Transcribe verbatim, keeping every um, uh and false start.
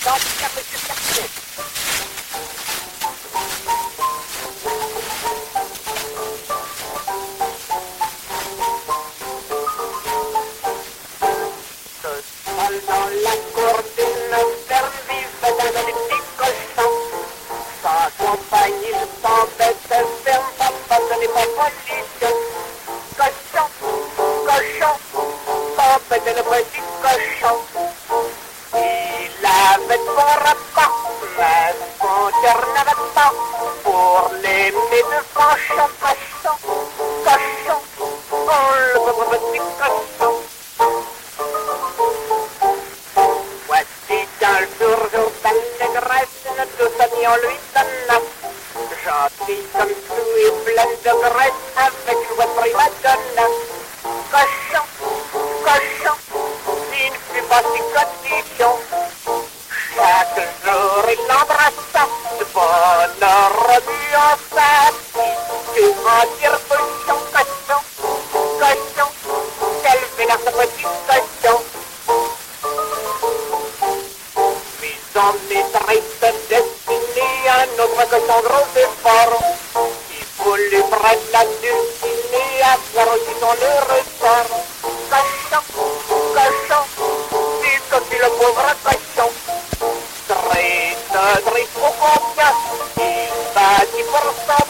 J'en dis à monsieur Cartier. Dans la cour d'une ferme vivait un petit cochon. Sa compagne, il s'embête, ferme, papa, ce n'est pas possible. Cochon, cochon, s'embête le petit cochon. Il avait de bon rapport, mais son cœur n'avait pas pour l'aimer de cochon, cochon, cochon, oh le pauvre petit cochon. Voici qu'un jour, jour d'allégresse, tout ami on lui donna. Gentil comme tout et plein de graisse, avec joie prima donna. Cochon, cochon, il ne fut pas si cotichon. Chaque jour il l'embrassa, de bonheur lui en satisfait. En dire cochon, cochon, cochon, quel vénère ce petit cochon. Dans les traites destinées à notre cochon gros et fort, qui voulut prendre la destinée à faire aussi son heureux sort. Cochon, cochon, dit aussi le pauvre cochon. Triste, triste au combien, il bâtit pour ça